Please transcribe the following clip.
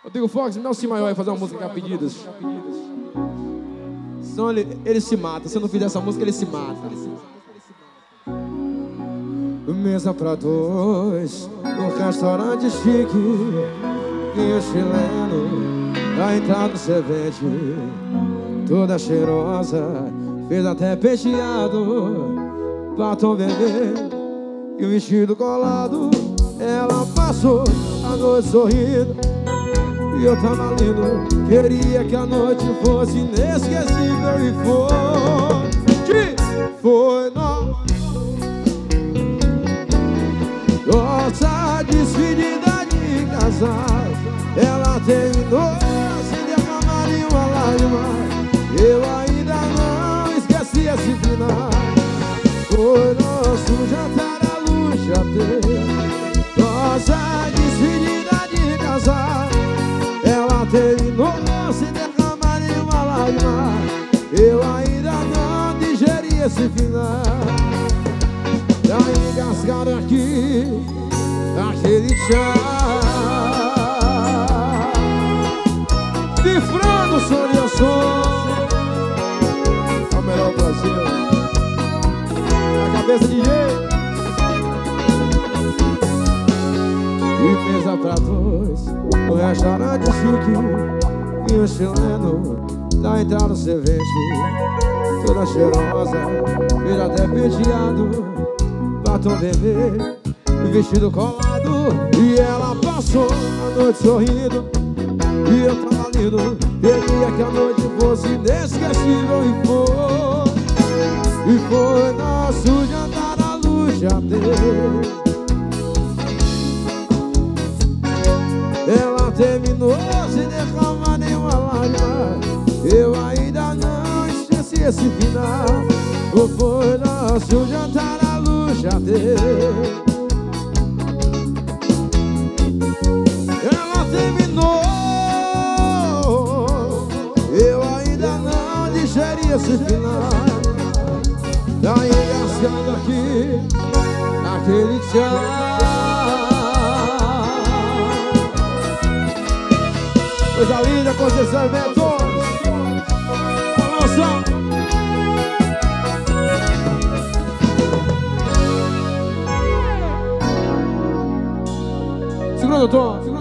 Rodrigo Fox, me dá um Si maior e fazer uma música com pedidos. Senão ele se mata. Se eu não fizer essa música, ele se mata. Mesa pra dois, no restaurante chique, vinho chileno, a entrada servente, toda cheirosa, fez até penteado, batom vermelho e o vestido colado. Ela passou a noite sorrindo e eu tava lindo. Queria que a noite fosse inesquecível e foi nossa despedida de casal. Ela terminou sem derramar nenhuma lágrima. Eu ainda não esqueci esse final. Foi nosso jantar à luz de ateio, nossa despedida de casal. Ela terminou sem derramar nenhuma lágrima. Eu ainda não digeri esse final. Já engasgaram aqui aquele chá de frango, som de som. É o melhor Brasil. Na cabeça de jeito. E mesa pra dois, no restaurante chique, vinho chileno, na entrada cerveja, toda cheirosa, fez até penteado, batom vermelho, vestido colado. E ela passou a noite sorrindo e eu tava lindo. Queria que a noite fosse inesquecível e foi nosso jantar à luz de ateio. Ela terminou sem derramar nenhuma lágrima. Eu ainda não esqueci esse final. Foi nosso jantar à luz de ateio. Ela terminou, eu ainda não digeri esse final. Tá engasgando aqui naquele tchau. Coisa linda, Conceição Eventos. Balança. Segura o tom.